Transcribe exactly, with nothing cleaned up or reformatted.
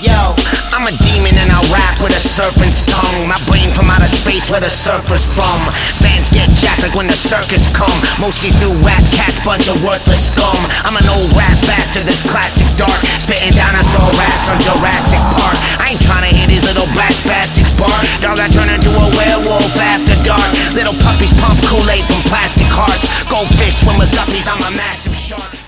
Yo, I'm a demon and I rap with a serpent's tongue. My brain from outer space where the surfer's from. Fans get jacked like when the circus come. Most these new rap cats bunch of worthless scum. I'm an old rap bastard that's classic dark, spitting dinosaur raps from Jurassic Park. I ain't tryna hear these little brass spastics bark. Dog, I turn into a werewolf after dark. Little puppies pump Kool-Aid from plastic hearts. Goldfish swim with guppies, I'm a massive shark.